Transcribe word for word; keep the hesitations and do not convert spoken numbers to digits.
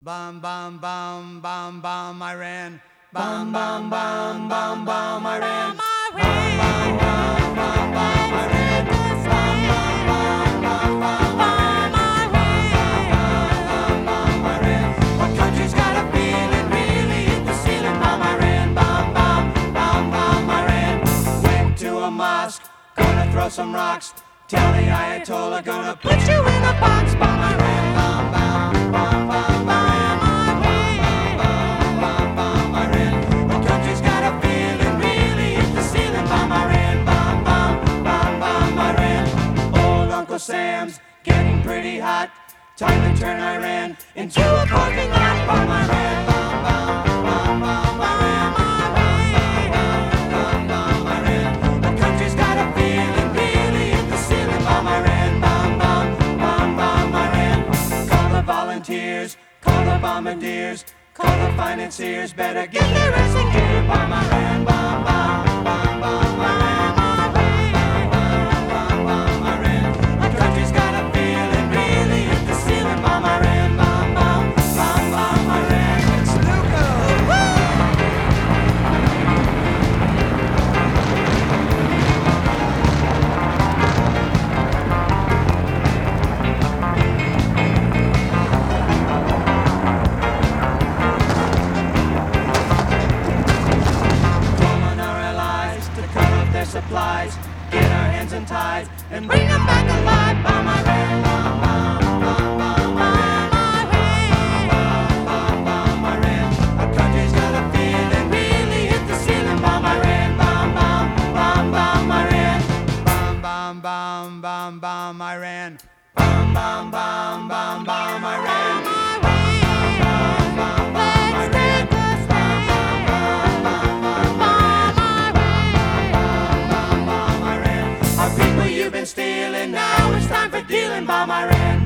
Bum, bum, bum, bum, bum, Iran. Bum, bum, bum, bum, bum, Iran. Bum, bum, bum, bum, bum, Iran. Bum, bum, bum, bum, bum, Iran. Bum, bum, Iran. What country's got a feeling really hit the ceiling? Bum, Iran. Bum, bum, bum, bum, Iran. Went to a mosque, gonna throw some rocks. Tell the Ayatollah, gonna put you in a box. Bum, Iran. Bum, bum, bum, bum, Iran. Sam's getting pretty hot. Time to turn Iran into a parking lot. Bomb Iran, bomb, bomb, bomb, bomb Iran, bomb, bomb, bomb Iran. The country's got a feeling, really hit the ceiling. Bomb Iran, bomb, bomb, bomb, bomb Iran. Call the volunteers, call the bombardiers, call the financiers. Better get their ass in gear. Bomb Iran, bomb, bomb, bomb, bomb Iran. Supplies, get our hands untied and bring them back alive. Bomb Iran, bomb, bomb, bomb, bomb Iran, bomb, bomb, bomb Iran. Our country's got a feeling, really hit the ceiling. Bomb Iran, bomb, bomb, bomb, bomb Iran, bomb, bomb, bomb, bomb, bomb Iran, bomb, bomb, bomb, bomb, bomb Iran. Stealing, now it's time for dealing. Bomb Iran.